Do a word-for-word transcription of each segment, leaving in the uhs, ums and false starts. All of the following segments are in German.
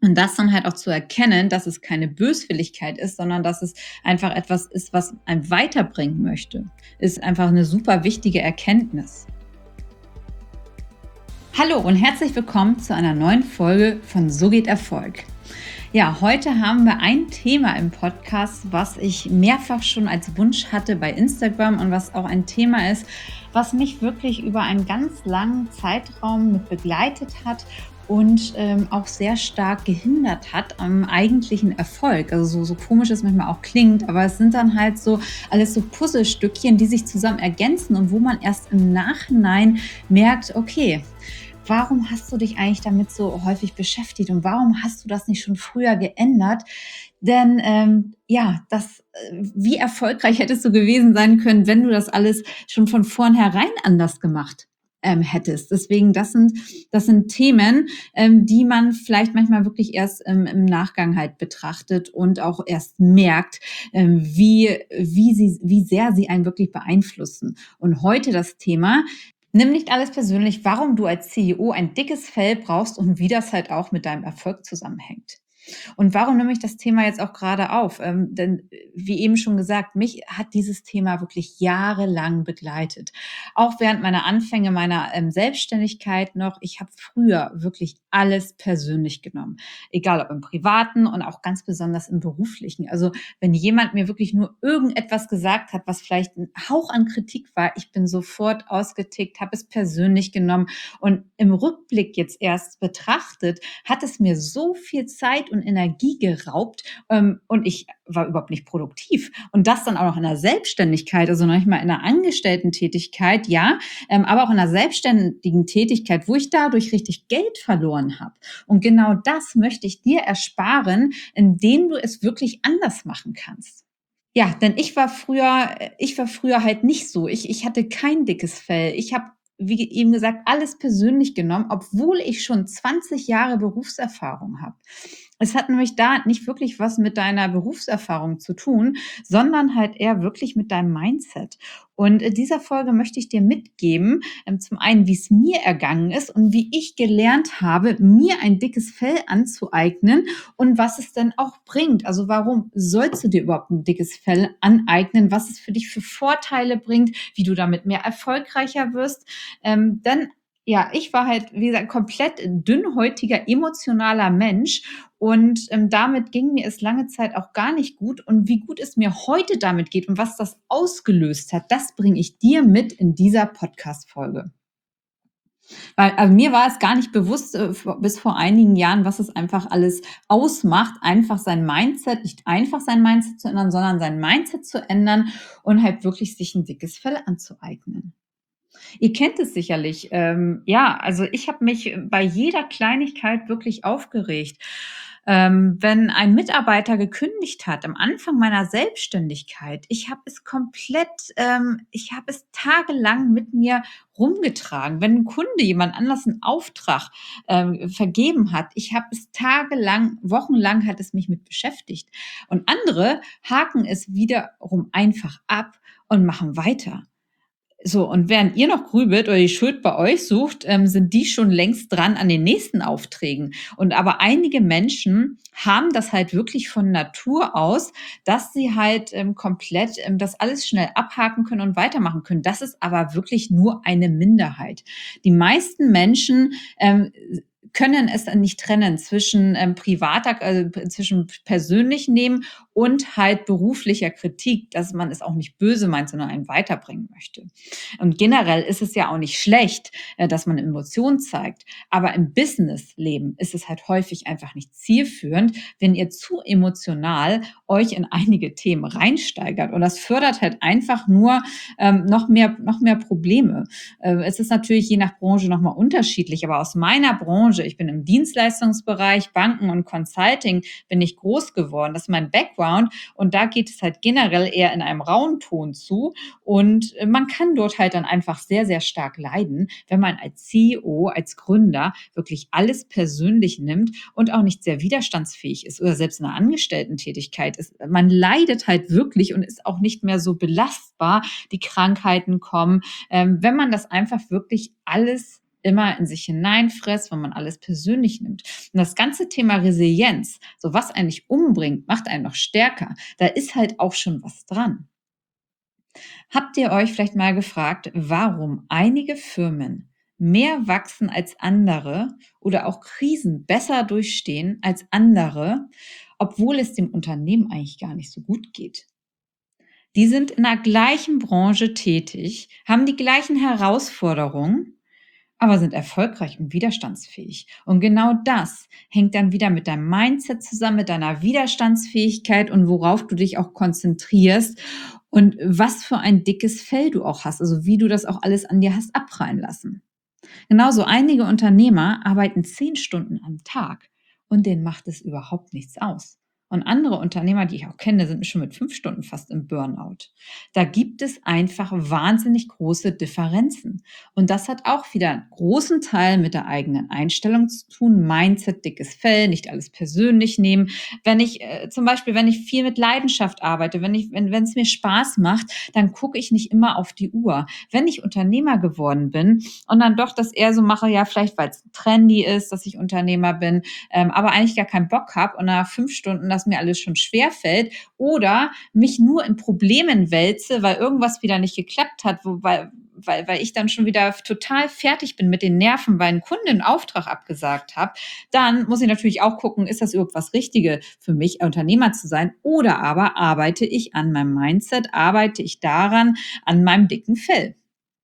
Und das dann halt auch zu erkennen, dass es keine Böswilligkeit ist, sondern dass es einfach etwas ist, was einen weiterbringen möchte, ist einfach eine super wichtige Erkenntnis. Hallo und herzlich willkommen zu einer neuen Folge von So geht Erfolg. Ja, heute haben wir ein Thema im Podcast, was ich mehrfach schon als Wunsch hatte bei Instagram und was auch ein Thema ist, was mich wirklich über einen ganz langen Zeitraum mit begleitet hat und ähm, auch sehr stark gehindert hat am eigentlichen Erfolg. Also so, so komisch es manchmal auch klingt, aber es sind dann halt so alles so Puzzlestückchen, die sich zusammen ergänzen und wo man erst im Nachhinein merkt, okay, warum hast du dich eigentlich damit so häufig beschäftigt und warum hast du das nicht schon früher geändert? Denn ähm, ja, das, äh, wie erfolgreich hättest du gewesen sein können, wenn du das alles schon von vornherein anders gemacht ähm, hättest. Deswegen, das sind, das sind Themen, ähm, die man vielleicht manchmal wirklich erst ähm, im Nachgang halt betrachtet und auch erst merkt, ähm, wie, wie, sie, wie sehr sie einen wirklich beeinflussen. Und heute das Thema: Nimm nicht alles persönlich, warum du als C E O ein dickes Fell brauchst und wie das halt auch mit deinem Erfolg zusammenhängt. Und warum nehme ich das Thema jetzt auch gerade auf? Ähm, denn äh, wie eben schon gesagt, mich hat dieses Thema wirklich jahrelang begleitet. Auch während meiner Anfänge meiner ähm, Selbstständigkeit noch. Ich habe früher wirklich alles persönlich genommen. Egal ob im Privaten und auch ganz besonders im Beruflichen. Also wenn jemand mir wirklich nur irgendetwas gesagt hat, was vielleicht ein Hauch an Kritik war, ich bin sofort ausgetickt, habe es persönlich genommen. Und im Rückblick jetzt erst betrachtet, hat es mir so viel Zeit und Energie geraubt, ähm, und ich war überhaupt nicht produktiv. Und das dann auch noch in der Selbstständigkeit, also noch nicht mal in einer Angestellten-Tätigkeit, ja, ähm, aber auch in einer selbstständigen Tätigkeit, wo ich dadurch richtig Geld verloren habe. Und genau das möchte ich dir ersparen, indem du es wirklich anders machen kannst. Ja, denn ich war früher äh, ich war früher halt nicht so. Ich ich hatte kein dickes Fell. Ich habe, wie eben gesagt, alles persönlich genommen, obwohl ich schon zwanzig Jahre Berufserfahrung habe. Es hat nämlich da nicht wirklich was mit deiner Berufserfahrung zu tun, sondern halt eher wirklich mit deinem Mindset. Und in dieser Folge möchte ich dir mitgeben, ähm, zum einen, wie es mir ergangen ist und wie ich gelernt habe, mir ein dickes Fell anzueignen und was es denn auch bringt. Also warum sollst du dir überhaupt ein dickes Fell aneignen, was es für dich für Vorteile bringt, wie du damit mehr erfolgreicher wirst. Ähm, denn ja, ich war halt, wie gesagt, komplett dünnhäutiger, emotionaler Mensch und ähm, damit ging mir es lange Zeit auch gar nicht gut. Und wie gut es mir heute damit geht und was das ausgelöst hat, das bringe ich dir mit in dieser Podcast-Folge. Weil also mir war es gar nicht bewusst äh, vor, bis vor einigen Jahren, was es einfach alles ausmacht, einfach sein Mindset, nicht einfach sein Mindset zu ändern, sondern sein Mindset zu ändern und halt wirklich sich ein dickes Fell anzueignen. Ihr kennt es sicherlich. Ähm, ja, also ich habe mich bei jeder Kleinigkeit wirklich aufgeregt. Ähm, wenn ein Mitarbeiter gekündigt hat am Anfang meiner Selbstständigkeit, ich habe es komplett, ähm, ich habe es tagelang mit mir rumgetragen. Wenn ein Kunde jemand anders einen Auftrag ähm, vergeben hat, ich habe es tagelang, wochenlang hat es mich mit beschäftigt. Und andere haken es wiederum einfach ab und machen weiter. So, und während ihr noch grübelt oder die Schuld bei euch sucht, ähm, sind die schon längst dran an den nächsten Aufträgen. Und aber einige Menschen haben das halt wirklich von Natur aus, dass sie halt ähm, komplett ähm, das alles schnell abhaken können und weitermachen können. Das ist aber wirklich nur eine Minderheit. Die meisten Menschen ähm, können es dann nicht trennen zwischen ähm, privater, also zwischen persönlichen Leben und halt beruflicher Kritik, dass man es auch nicht böse meint, sondern einen weiterbringen möchte. Und generell ist es ja auch nicht schlecht, äh, dass man Emotionen zeigt. Aber im Businessleben ist es halt häufig einfach nicht zielführend, wenn ihr zu emotional euch in einige Themen reinsteigert. Und das fördert halt einfach nur ähm, noch mehr, noch mehr Probleme. Äh, es ist natürlich je nach Branche nochmal unterschiedlich, aber aus meiner Branche, ich bin im Dienstleistungsbereich, Banken und Consulting, bin ich groß geworden. Das ist mein Background. Und da geht es halt generell eher in einem rauen Ton zu. Und äh, man kann dort halt dann einfach sehr, sehr stark leiden, wenn man als C E O, als Gründer wirklich alles persönlich nimmt und auch nicht sehr widerstandsfähig ist oder selbst in einer Angestellten-Tätigkeit ist. Man leidet halt wirklich und ist auch nicht mehr so belastbar. Die Krankheiten kommen, ähm, wenn man das einfach wirklich alles immer in sich hineinfrisst, wenn man alles persönlich nimmt. Und das ganze Thema Resilienz, so was eigentlich umbringt, macht einen noch stärker. Da ist halt auch schon was dran. Habt ihr euch vielleicht mal gefragt, warum einige Firmen mehr wachsen als andere oder auch Krisen besser durchstehen als andere, obwohl es dem Unternehmen eigentlich gar nicht so gut geht? Die sind in der gleichen Branche tätig, haben die gleichen Herausforderungen, aber sind erfolgreich und widerstandsfähig. Und genau das hängt dann wieder mit deinem Mindset zusammen, mit deiner Widerstandsfähigkeit und worauf du dich auch konzentrierst und was für ein dickes Fell du auch hast, also wie du das auch alles an dir hast abprallen lassen. Genauso einige Unternehmer arbeiten zehn Stunden am Tag und denen macht es überhaupt nichts aus. Und andere Unternehmer, die ich auch kenne, sind schon mit fünf Stunden fast im Burnout. Da gibt es einfach wahnsinnig große Differenzen. Und das hat auch wieder einen großen Teil mit der eigenen Einstellung zu tun. Mindset, dickes Fell, nicht alles persönlich nehmen. Wenn ich äh, zum Beispiel, wenn ich viel mit Leidenschaft arbeite, wenn ich, wenn wenn es mir Spaß macht, dann gucke ich nicht immer auf die Uhr. Wenn ich Unternehmer geworden bin und dann doch das eher so mache, ja, vielleicht weil es trendy ist, dass ich Unternehmer bin, ähm, aber eigentlich gar keinen Bock habe und nach fünf Stunden das mir alles schon schwer fällt oder mich nur in Problemen wälze, weil irgendwas wieder nicht geklappt hat, wo, weil, weil, weil ich dann schon wieder total fertig bin mit den Nerven, weil ein Kunde einen Auftrag abgesagt hat, dann muss ich natürlich auch gucken, ist das überhaupt was Richtige für mich, Unternehmer zu sein, oder aber arbeite ich an meinem Mindset, arbeite ich daran, an meinem dicken Fell.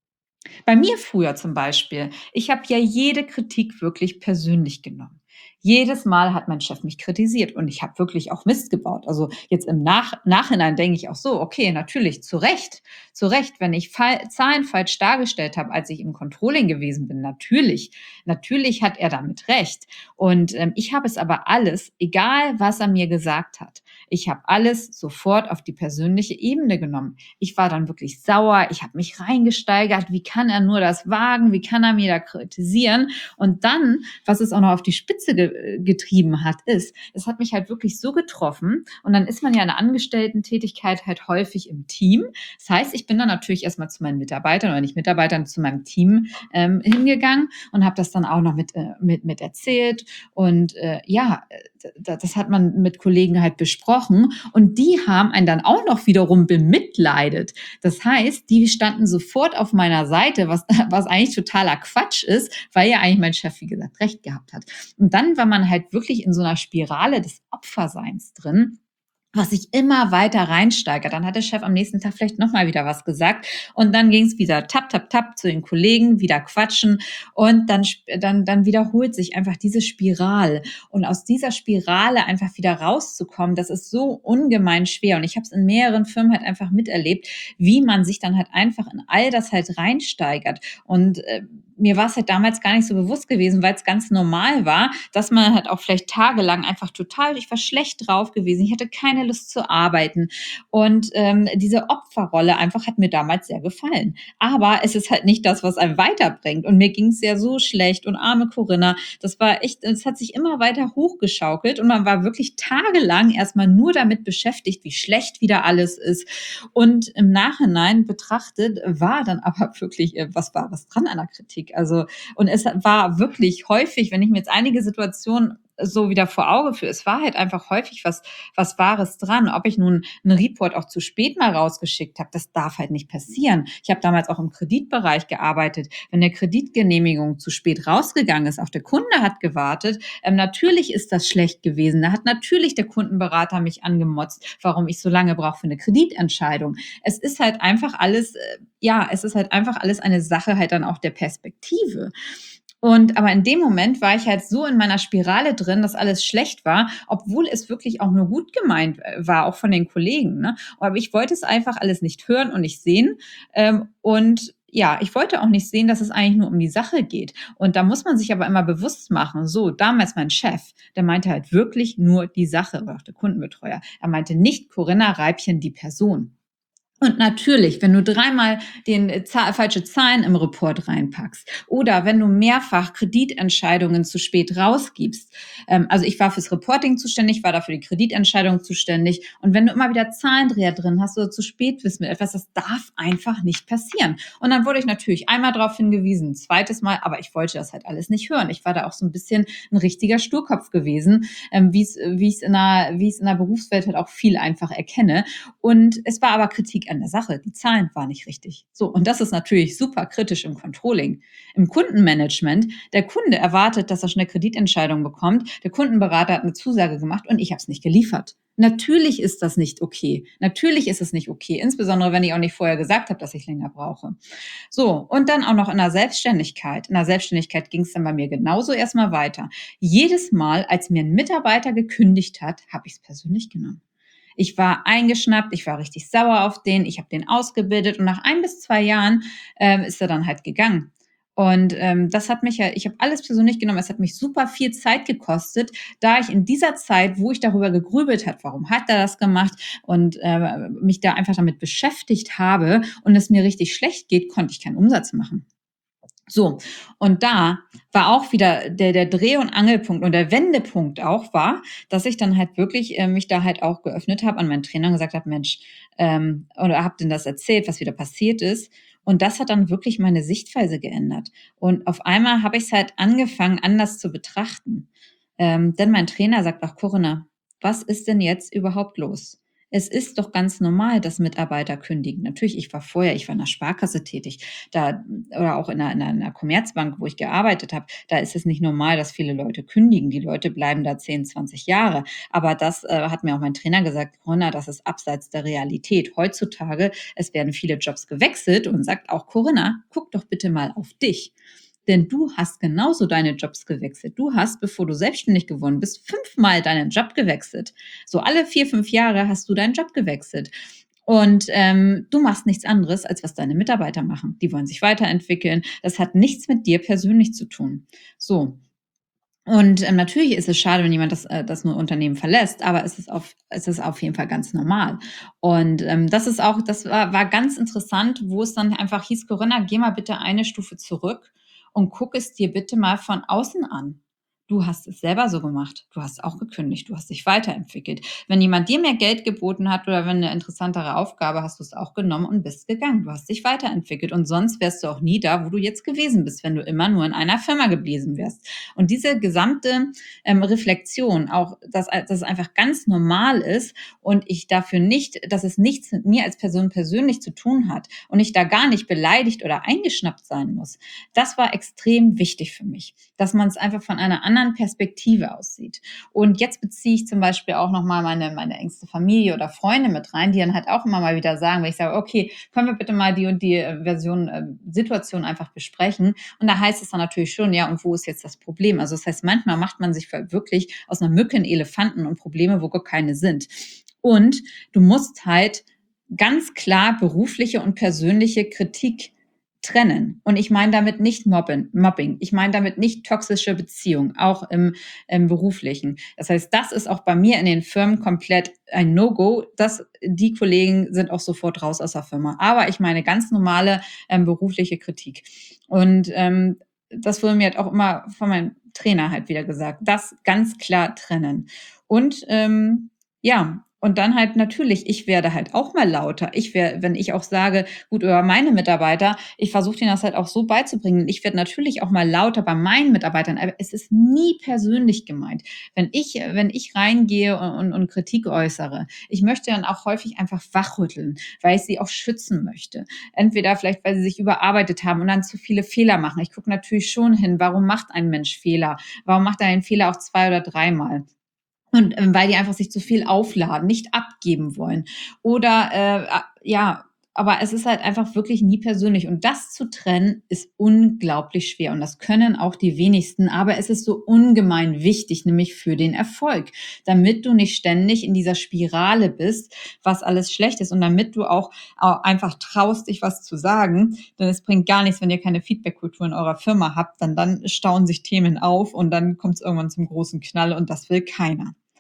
Bei mir früher zum Beispiel, ich habe ja jede Kritik wirklich persönlich genommen. Jedes Mal hat mein Chef mich kritisiert und ich habe wirklich auch Mist gebaut. Also jetzt im Nach Nachhinein denke ich auch so, okay, natürlich, zu Recht, zu Recht, wenn ich Fall, Zahlen falsch dargestellt habe, als ich im Controlling gewesen bin, natürlich, natürlich hat er damit recht. Und ähm, ich habe es aber alles, egal was er mir gesagt hat, ich habe alles sofort auf die persönliche Ebene genommen. Ich war dann wirklich sauer, ich habe mich reingesteigert, wie kann er nur das wagen, wie kann er mir da kritisieren? Und dann, was es auch noch auf die Spitze ge getrieben hat, ist, es hat mich halt wirklich so getroffen und dann ist man ja in der Angestellten-Tätigkeit halt häufig im Team. Das heißt, ich bin dann natürlich erstmal zu meinen Mitarbeitern oder nicht Mitarbeitern, zu meinem Team ähm, hingegangen und habe das dann auch noch mit, äh, mit, mit erzählt und äh, ja, das hat man mit Kollegen halt besprochen und die haben einen dann auch noch wiederum bemitleidet. Das heißt, die standen sofort auf meiner Seite, was, was eigentlich totaler Quatsch ist, weil ja eigentlich mein Chef, wie gesagt, recht gehabt hat. Und dann war man halt wirklich in so einer Spirale des Opferseins drin, was sich immer weiter reinsteigert. Dann hat der Chef am nächsten Tag vielleicht nochmal wieder was gesagt und dann ging es wieder tap, tap, tap zu den Kollegen, wieder quatschen und dann, dann, dann wiederholt sich einfach diese Spirale. Und aus dieser Spirale einfach wieder rauszukommen, das ist so ungemein schwer. Und ich habe es in mehreren Firmen halt einfach miterlebt, wie man sich dann halt einfach in all das halt reinsteigert. Und äh, mir war es halt damals gar nicht so bewusst gewesen, weil es ganz normal war, dass man halt auch vielleicht tagelang einfach total, ich war schlecht drauf gewesen, ich hatte keine Lust zu arbeiten und ähm, diese Opferrolle einfach hat mir damals sehr gefallen. Aber es ist halt nicht das, was einem weiterbringt und mir ging es ja so schlecht und arme Corinna, das war echt, es hat sich immer weiter hochgeschaukelt und man war wirklich tagelang erstmal nur damit beschäftigt, wie schlecht wieder alles ist und im Nachhinein betrachtet war dann aber wirklich, äh, was war was dran an der Kritik. Also, und es war wirklich häufig, wenn ich mir jetzt einige Situationen so wieder vor Auge führe, es war halt einfach häufig was, was Wahres dran. Ob ich nun einen Report auch zu spät mal rausgeschickt habe, das darf halt nicht passieren. Ich habe damals auch im Kreditbereich gearbeitet. Wenn eine Kreditgenehmigung zu spät rausgegangen ist, auch der Kunde hat gewartet, ähm, natürlich ist das schlecht gewesen. Da hat natürlich der Kundenberater mich angemotzt, warum ich so lange brauche für eine Kreditentscheidung. Es ist halt einfach alles, äh, ja, es ist halt einfach alles eine Sache halt dann auch der Perspektive. Und aber in dem Moment war ich halt so in meiner Spirale drin, dass alles schlecht war, obwohl es wirklich auch nur gut gemeint äh, war, auch von den Kollegen. Ne? Aber ich wollte es einfach alles nicht hören und nicht sehen. Ähm, und ja, ich wollte auch nicht sehen, dass es eigentlich nur um die Sache geht. Und da muss man sich aber immer bewusst machen, so, damals mein Chef, der meinte halt wirklich nur die Sache, oder auch der Kundenbetreuer. Er meinte nicht Corinna Reibchen, die Person. Und natürlich, wenn du dreimal den äh, Zahl, falsche Zahlen im Report reinpackst oder wenn du mehrfach Kreditentscheidungen zu spät rausgibst. Ähm, also ich war fürs Reporting zuständig, war dafür die Kreditentscheidung zuständig. Und wenn du immer wieder Zahlendreher drin hast oder zu spät bist mit etwas, das darf einfach nicht passieren. Und dann wurde ich natürlich einmal darauf hingewiesen, ein zweites Mal, aber ich wollte das halt alles nicht hören. Ich war da auch so ein bisschen ein richtiger Sturkopf gewesen, ähm, wie es wie es in der wie es in der Berufswelt halt auch viel einfach erkenne. Und es war aber Kritik an der Sache. Die Zahlen waren nicht richtig. So, und das ist natürlich super kritisch im Controlling. Im Kundenmanagement, der Kunde erwartet, dass er schnell Kreditentscheidungen bekommt. Der Kundenberater hat eine Zusage gemacht und ich habe es nicht geliefert. Natürlich ist das nicht okay. Natürlich ist es nicht okay, insbesondere wenn ich auch nicht vorher gesagt habe, dass ich länger brauche. So, und dann auch noch in der Selbstständigkeit. In der Selbstständigkeit ging es dann bei mir genauso erstmal weiter. Jedes Mal, als mir ein Mitarbeiter gekündigt hat, habe ich es persönlich genommen. Ich war eingeschnappt, ich war richtig sauer auf den, ich habe den ausgebildet und nach ein bis zwei Jahren ähm, ist er dann halt gegangen. Und ähm, das hat mich ja, ich habe alles persönlich genommen, es hat mich super viel Zeit gekostet, da ich in dieser Zeit, wo ich darüber gegrübelt habe, warum hat er das gemacht und äh, mich da einfach damit beschäftigt habe und es mir richtig schlecht geht, konnte ich keinen Umsatz machen. So, und da war auch wieder der, der Dreh- und Angelpunkt und der Wendepunkt auch war, dass ich dann halt wirklich äh, mich da halt auch geöffnet habe an meinen Trainer und gesagt habe, Mensch, ähm, oder hab denen das erzählt, was wieder passiert ist. Und das hat dann wirklich meine Sichtweise geändert. Und auf einmal habe ich es halt angefangen, anders zu betrachten. Ähm, denn mein Trainer sagt auch, Corinna, was ist denn jetzt überhaupt los? Es ist doch ganz normal, dass Mitarbeiter kündigen. Natürlich, ich war vorher, ich war in der Sparkasse tätig, da oder auch in einer, in einer Commerzbank, wo ich gearbeitet habe, da ist es nicht normal, dass viele Leute kündigen. Die Leute bleiben da zehn, zwanzig Jahre. Aber das äh, hat mir auch mein Trainer gesagt, Corinna, das ist abseits der Realität. Heutzutage, es werden viele Jobs gewechselt und sagt auch, Corinna, guck doch bitte mal auf dich. Denn du hast genauso deine Jobs gewechselt. Du hast, bevor du selbstständig geworden bist, fünfmal deinen Job gewechselt. So alle vier, fünf Jahre hast du deinen Job gewechselt. Und ähm, du machst nichts anderes, als was deine Mitarbeiter machen. Die wollen sich weiterentwickeln. Das hat nichts mit dir persönlich zu tun. So. Und ähm, natürlich ist es schade, wenn jemand das, äh, das nur Unternehmen verlässt, aber es ist auf, es ist auf jeden Fall ganz normal. Und ähm, das ist auch, das war, war ganz interessant, wo es dann einfach hieß, Corinna, geh mal bitte eine Stufe zurück und guck es dir bitte mal von außen an. Du hast es selber so gemacht. Du hast auch gekündigt. Du hast dich weiterentwickelt. Wenn jemand dir mehr Geld geboten hat oder wenn eine interessantere Aufgabe, hast du es auch genommen und bist gegangen. Du hast dich weiterentwickelt. Und sonst wärst du auch nie da, wo du jetzt gewesen bist, wenn du immer nur in einer Firma geblieben wärst. Und diese gesamte ähm, Reflexion, auch, dass, dass es einfach ganz normal ist und ich dafür nicht, dass es nichts mit mir als Person persönlich zu tun hat und ich da gar nicht beleidigt oder eingeschnappt sein muss, das war extrem wichtig für mich, dass man es einfach von einer anderen Perspektive aussieht. Und jetzt beziehe ich zum Beispiel auch nochmal meine, meine engste Familie oder Freunde mit rein, die dann halt auch immer mal wieder sagen, wenn ich sage, okay, können wir bitte mal die und die äh, Version, äh, Situation einfach besprechen. Und da heißt es dann natürlich schon, ja, und wo ist jetzt das Problem? Also das heißt, manchmal macht man sich wirklich aus einer Mücke einen Elefanten und Probleme, wo gar keine sind. Und du musst halt ganz klar berufliche und persönliche Kritik trennen. Und ich meine damit nicht Mobben, Mobbing. Ich meine damit nicht toxische Beziehungen, auch im, im Beruflichen. Das heißt, das ist auch bei mir in den Firmen komplett ein No-Go. Das, die Kollegen sind auch sofort raus aus der Firma. Aber ich meine ganz normale ähm, berufliche Kritik. Und ähm, das wurde mir halt auch immer von meinem Trainer halt wieder gesagt. Das ganz klar trennen. Und ähm, ja, und dann halt natürlich, ich werde halt auch mal lauter. Ich werde, wenn ich auch sage, gut, über meine Mitarbeiter, ich versuche denen das halt auch so beizubringen. Ich werde natürlich auch mal lauter bei meinen Mitarbeitern, aber es ist nie persönlich gemeint. Wenn ich, wenn ich reingehe und, und, und Kritik äußere, ich möchte dann auch häufig einfach wachrütteln, weil ich sie auch schützen möchte. Entweder vielleicht, weil sie sich überarbeitet haben und dann zu viele Fehler machen. Ich gucke natürlich schon hin, warum macht ein Mensch Fehler? Warum macht er einen Fehler auch zwei oder dreimal? Und ähm, weil die einfach sich zu viel aufladen, nicht abgeben wollen. Oder äh, ja, aber es ist halt einfach wirklich nie persönlich. Und das zu trennen, ist unglaublich schwer. Und das können auch die wenigsten. Aber es ist so ungemein wichtig, nämlich für den Erfolg. Damit du nicht ständig in dieser Spirale bist, was alles schlecht ist. Und damit du auch, auch einfach traust, dich was zu sagen. Denn es bringt gar nichts, wenn ihr keine Feedback-Kultur in eurer Firma habt. Dann, dann stauen sich Themen auf und dann kommt es irgendwann zum großen Knall und das will keiner.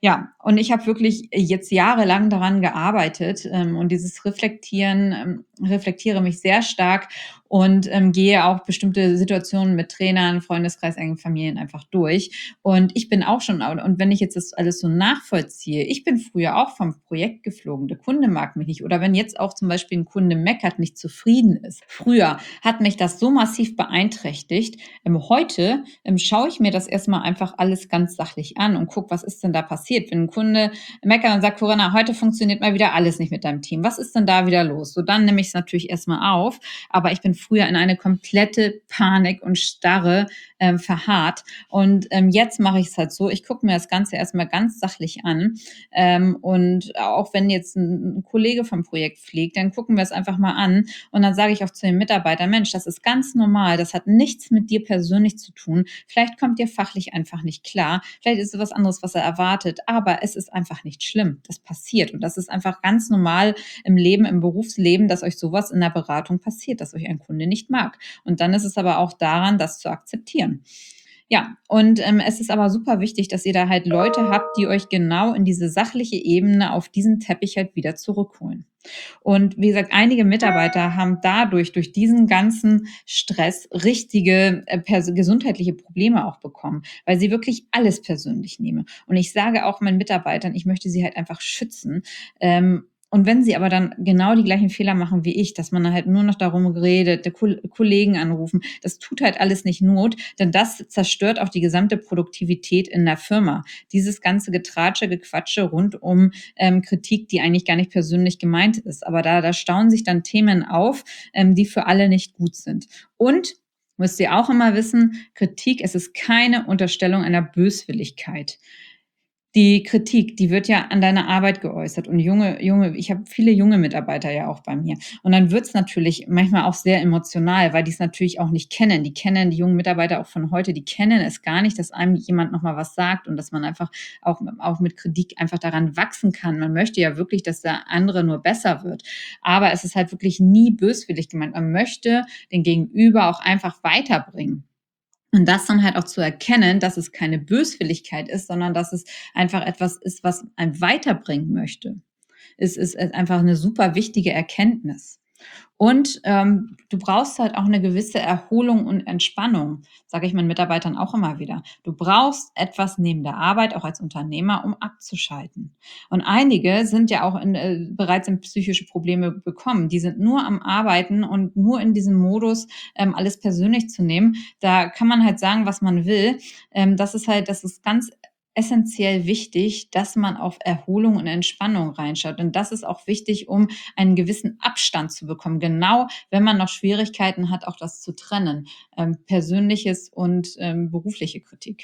Ja, und ich habe wirklich jetzt jahrelang daran gearbeitet, ähm, und dieses Reflektieren ähm, reflektiere mich sehr stark und, ähm, gehe auch bestimmte Situationen mit Trainern, Freundeskreis, engen Familien einfach durch. Und ich bin auch schon und wenn ich jetzt das alles so nachvollziehe, ich bin früher auch vom Projekt geflogen. Der Kunde mag mich nicht. Oder wenn jetzt auch zum Beispiel ein Kunde meckert, nicht zufrieden ist. Früher hat mich das so massiv beeinträchtigt. Ähm, heute ähm, schaue ich mir das erstmal einfach alles ganz sachlich an und gucke, was ist denn da passiert? Wenn ein Kunde meckert und sagt, Corinna, heute funktioniert mal wieder alles nicht mit deinem Team. Was ist denn da wieder los? So, dann nehme ich es natürlich erstmal auf. Aber ich bin früher in eine komplette Panik und Starre ähm, verharrt. Und ähm, jetzt mache ich es halt so, ich gucke mir das Ganze erstmal ganz sachlich an. Ähm, und auch wenn jetzt ein, ein Kollege vom Projekt fliegt, dann gucken wir es einfach mal an. Und dann sage ich auch zu den Mitarbeitern, Mensch, das ist ganz normal, das hat nichts mit dir persönlich zu tun. Vielleicht kommt ihr fachlich einfach nicht klar, vielleicht ist es was anderes, was er erwartet, aber es ist einfach nicht schlimm. Das passiert und das ist einfach ganz normal im Leben, im Berufsleben, dass euch sowas in der Beratung passiert, dass euch ein Kunde nicht mag. Und dann ist es aber auch daran, das zu akzeptieren. Ja, und ähm, es ist aber super wichtig, dass ihr da halt Leute habt, die euch genau in diese sachliche Ebene auf diesen Teppich halt wieder zurückholen. Und wie gesagt, einige Mitarbeiter haben dadurch, durch diesen ganzen Stress, richtige äh, pers- gesundheitliche Probleme auch bekommen, weil sie wirklich alles persönlich nehmen. Und ich sage auch meinen Mitarbeitern, ich möchte sie halt einfach schützen. Ähm, und wenn sie aber dann genau die gleichen Fehler machen wie ich, dass man halt nur noch darum redet, der Ko- Kollegen anrufen, das tut halt alles nicht Not, denn das zerstört auch die gesamte Produktivität in der Firma. Dieses ganze Getratsche, Gequatsche rund um ähm, Kritik, die eigentlich gar nicht persönlich gemeint ist. Aber da, da stauen sich dann Themen auf, ähm, die für alle nicht gut sind. Und müsst ihr auch immer wissen, Kritik, es ist keine Unterstellung einer Böswilligkeit. Die Kritik, die wird ja an deiner Arbeit geäußert und junge junge ich habe viele junge Mitarbeiter ja auch bei mir. Und dann wird's natürlich manchmal auch sehr emotional, weil die's natürlich auch nicht kennen. Die kennen die jungen Mitarbeiter auch von heute, die kennen es gar nicht, dass einem jemand noch mal was sagt und dass man einfach auch auch mit Kritik einfach daran wachsen kann. Man möchte ja wirklich, dass der andere nur besser wird. Aber es ist halt wirklich nie böswillig gemeint. Man möchte den Gegenüber auch einfach weiterbringen. Und das dann halt auch zu erkennen, dass es keine Böswilligkeit ist, sondern dass es einfach etwas ist, was einen weiterbringen möchte. Es ist einfach eine super wichtige Erkenntnis. Und ähm, du brauchst halt auch eine gewisse Erholung und Entspannung, sage ich meinen Mitarbeitern auch immer wieder. Du brauchst etwas neben der Arbeit, auch als Unternehmer, um abzuschalten. Und einige sind ja auch in, äh, bereits in psychische Probleme bekommen. Die sind nur am Arbeiten und nur in diesem Modus, ähm, alles persönlich zu nehmen. Da kann man halt sagen, was man will. Ähm, das ist halt, das ist ganz essentiell wichtig, dass man auf Erholung und Entspannung reinschaut. Und das ist auch wichtig, um einen gewissen Abstand zu bekommen. Genau, wenn man noch Schwierigkeiten hat, auch das zu trennen, ähm, persönliches und ähm, berufliche Kritik.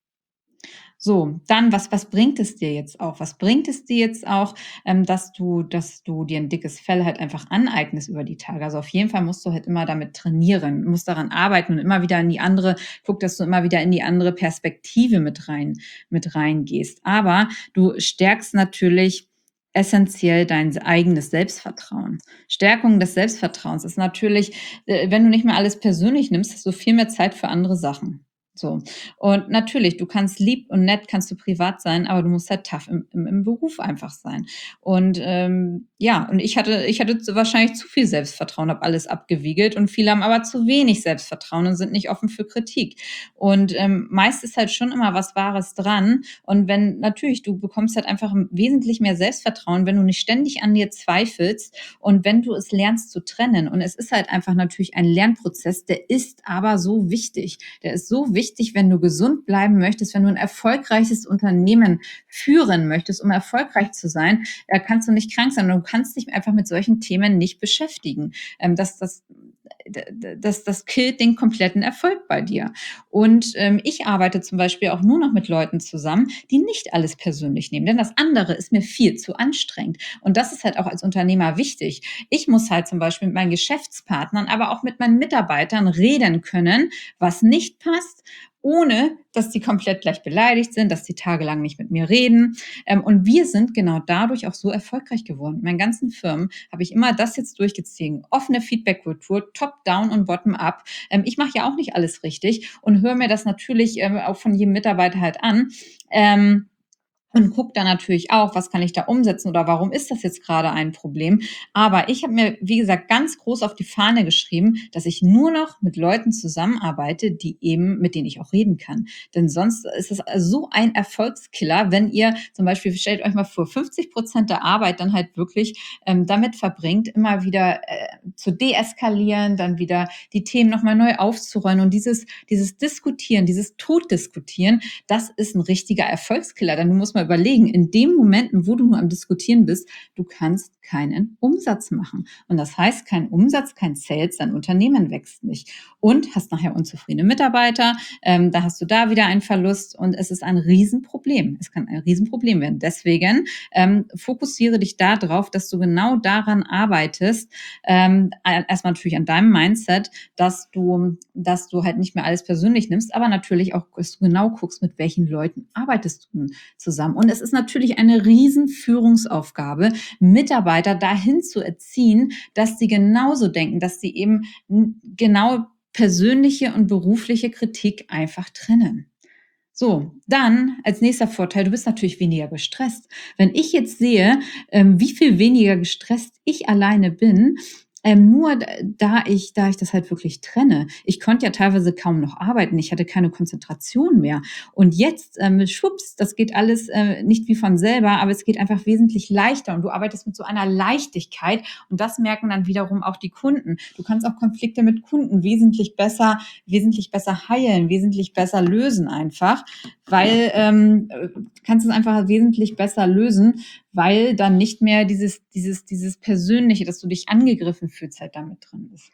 So, dann, was, was bringt es dir jetzt auch? Was bringt es dir jetzt auch, ähm, dass du, dass du dir ein dickes Fell halt einfach aneignest über die Tage? Also auf jeden Fall musst du halt immer damit trainieren, musst daran arbeiten und immer wieder in die andere, guck, dass du immer wieder in die andere Perspektive mit rein, mit reingehst. Aber du stärkst natürlich essentiell dein eigenes Selbstvertrauen. Stärkung des Selbstvertrauens ist natürlich, äh, wenn du nicht mehr alles persönlich nimmst, hast du viel mehr Zeit für andere Sachen. So. Und natürlich, du kannst lieb und nett, kannst du privat sein, aber du musst halt tough im, im, im Beruf einfach sein. Und ähm, ja, und ich hatte, ich hatte zu- wahrscheinlich zu viel Selbstvertrauen, habe alles abgewiegelt und viele haben aber zu wenig Selbstvertrauen und sind nicht offen für Kritik. Und ähm, meist ist halt schon immer was Wahres dran. Und wenn natürlich, du bekommst halt einfach wesentlich mehr Selbstvertrauen, wenn du nicht ständig an dir zweifelst und wenn du es lernst zu trennen. Und es ist halt einfach natürlich ein Lernprozess, der ist aber so wichtig. Der ist so wichtig, wenn du gesund bleiben möchtest, wenn du ein erfolgreiches Unternehmen führen möchtest, um erfolgreich zu sein, da kannst du nicht krank sein. Du kannst dich einfach mit solchen Themen nicht beschäftigen. Ähm, das, das, das, das killt den kompletten Erfolg bei dir. Und ähm, ich arbeite zum Beispiel auch nur noch mit Leuten zusammen, die nicht alles persönlich nehmen, denn das andere ist mir viel zu anstrengend. Und das ist halt auch als Unternehmer wichtig. Ich muss halt zum Beispiel mit meinen Geschäftspartnern, aber auch mit meinen Mitarbeitern reden können, was nicht passt, ohne dass die komplett gleich beleidigt sind, dass die tagelang nicht mit mir reden. Ähm, und wir sind genau dadurch auch so erfolgreich geworden. In meinen ganzen Firmen habe ich immer das jetzt durchgezogen. Offene Feedback-Kultur, top-down und bottom-up. Ähm, ich mache ja auch nicht alles richtig und höre mir das natürlich ähm, auch von jedem Mitarbeiter halt an. Ähm, Und guck dann natürlich auch, was kann ich da umsetzen oder warum ist das jetzt gerade ein Problem. Aber ich habe mir, wie gesagt, ganz groß auf die Fahne geschrieben, dass ich nur noch mit Leuten zusammenarbeite, die eben, mit denen ich auch reden kann. Denn sonst ist es so ein Erfolgskiller, wenn ihr zum Beispiel, stellt euch mal vor, fünfzig Prozent der Arbeit dann halt wirklich ähm, damit verbringt, immer wieder äh, zu deeskalieren, dann wieder die Themen nochmal neu aufzurollen. Und dieses, dieses Diskutieren, dieses Totdiskutieren, das ist ein richtiger Erfolgskiller. Denn du musst mal überlegen, in den Momenten, wo du nur am Diskutieren bist, du kannst keinen Umsatz machen. Und das heißt, kein Umsatz, kein Sales, dein Unternehmen wächst nicht. Und hast nachher unzufriedene Mitarbeiter, ähm, da hast du da wieder einen Verlust und es ist ein Riesenproblem. Es kann ein Riesenproblem werden. Deswegen ähm, fokussiere dich darauf, dass du genau daran arbeitest, ähm, erstmal natürlich an deinem Mindset, dass du, dass du halt nicht mehr alles persönlich nimmst, aber natürlich auch, dass du genau guckst, mit welchen Leuten arbeitest du zusammen. Und es ist natürlich eine riesen Führungsaufgabe, Mitarbeiter dahin zu erziehen, dass sie genauso denken, dass sie eben genau persönliche und berufliche Kritik einfach trennen. So, dann als nächster Vorteil, du bist natürlich weniger gestresst. Wenn ich jetzt sehe, ähm, wie viel weniger gestresst ich alleine bin, ähm, nur da ich, da ich das halt wirklich trenne. Ich konnte ja teilweise kaum noch arbeiten. Ich hatte keine Konzentration mehr. Und jetzt, ähm, schwupps, das geht alles äh, nicht wie von selber, aber es geht einfach wesentlich leichter und du arbeitest mit so einer Leichtigkeit und das merken dann wiederum auch die Kunden. Du kannst auch Konflikte mit Kunden wesentlich besser, wesentlich besser heilen, wesentlich besser lösen einfach, weil ähm, kannst es einfach wesentlich besser lösen, weil dann nicht mehr dieses, dieses, dieses Persönliche, dass du dich angegriffen fühlst, halt damit drin ist.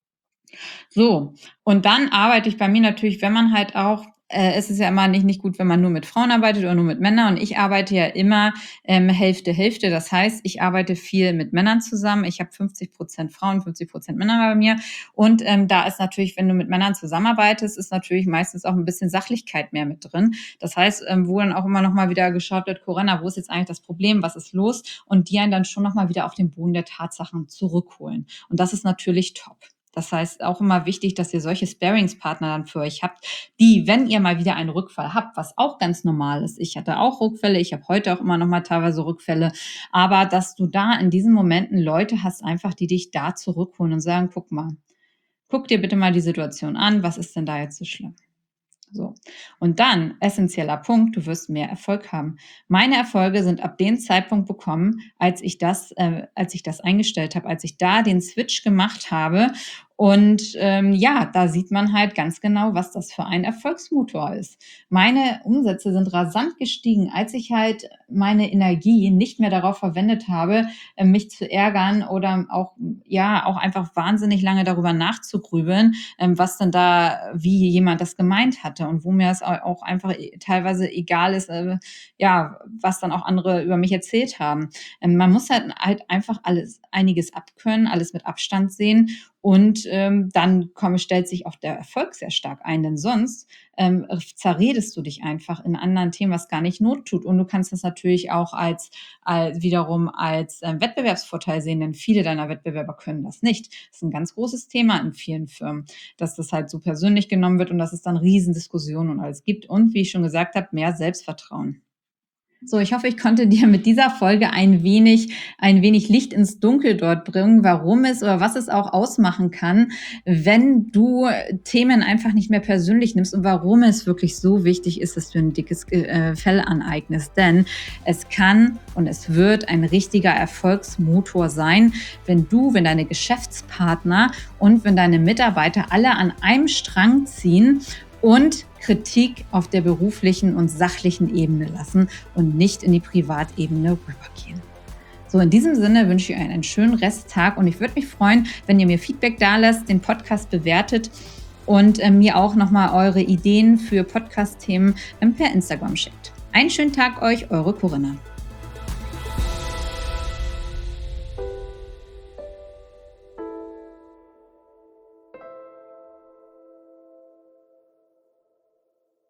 So, und dann arbeite ich bei mir natürlich, wenn man halt auch, äh, es ist ja immer nicht, nicht gut, wenn man nur mit Frauen arbeitet oder nur mit Männern. Und ich arbeite ja immer ähm, Hälfte, Hälfte. Das heißt, ich arbeite viel mit Männern zusammen. Ich habe fünfzig Prozent Frauen, fünfzig Prozent Männer bei mir. Und ähm, da ist natürlich, wenn du mit Männern zusammenarbeitest, ist natürlich meistens auch ein bisschen Sachlichkeit mehr mit drin. Das heißt, ähm, wo dann auch immer noch mal wieder geschaut wird, Corinna, wo ist jetzt eigentlich das Problem? Was ist los? Und die einen dann schon noch mal wieder auf den Boden der Tatsachen zurückholen. Und das ist natürlich top. Das heißt, auch immer wichtig, dass ihr solche Sparringspartner dann für euch habt, die, wenn ihr mal wieder einen Rückfall habt, was auch ganz normal ist. Ich hatte auch Rückfälle, ich habe heute auch immer noch mal teilweise Rückfälle, aber dass du da in diesen Momenten Leute hast, einfach, die dich da zurückholen und sagen, guck mal, guck dir bitte mal die Situation an, was ist denn da jetzt so schlimm? So. Und dann, essentieller Punkt, du wirst mehr Erfolg haben. Meine Erfolge sind ab dem Zeitpunkt bekommen, als ich das, äh, als ich das eingestellt habe, als ich da den Switch gemacht habe. Und ähm, ja, da sieht man halt ganz genau, was das für ein Erfolgsmotor ist. Meine Umsätze sind rasant gestiegen, als ich halt meine Energie nicht mehr darauf verwendet habe, äh, mich zu ärgern oder auch, ja, auch einfach wahnsinnig lange darüber nachzugrübeln, ähm, was denn da, wie jemand das gemeint hatte und wo mir es auch einfach teilweise egal ist, äh, ja, was dann auch andere über mich erzählt haben. Ähm, man muss halt, halt einfach alles, einiges abkönnen, alles mit Abstand sehen. Und ähm, dann komm, stellt sich auch der Erfolg sehr stark ein, denn sonst ähm, zerredest du dich einfach in anderen Themen, was gar nicht Not tut. Und du kannst das natürlich auch als, als wiederum als äh, Wettbewerbsvorteil sehen, denn viele deiner Wettbewerber können das nicht. Das ist ein ganz großes Thema in vielen Firmen, dass das halt so persönlich genommen wird und dass es dann Riesendiskussionen und alles gibt. Und wie ich schon gesagt habe, mehr Selbstvertrauen. So, ich hoffe, ich konnte dir mit dieser Folge ein wenig, ein wenig Licht ins Dunkel dort bringen, warum es oder was es auch ausmachen kann, wenn du Themen einfach nicht mehr persönlich nimmst und warum es wirklich so wichtig ist, dass du ein dickes äh, Fell aneignest. Denn es kann und es wird ein richtiger Erfolgsmotor sein, wenn du, wenn deine Geschäftspartner und wenn deine Mitarbeiter alle an einem Strang ziehen und Kritik auf der beruflichen und sachlichen Ebene lassen und nicht in die Privatebene rübergehen. So, in diesem Sinne wünsche ich euch einen schönen Resttag und ich würde mich freuen, wenn ihr mir Feedback da lasst, den Podcast bewertet und äh, mir auch nochmal eure Ideen für Podcast-Themen ähm, per Instagram schickt. Einen schönen Tag euch, eure Corinna.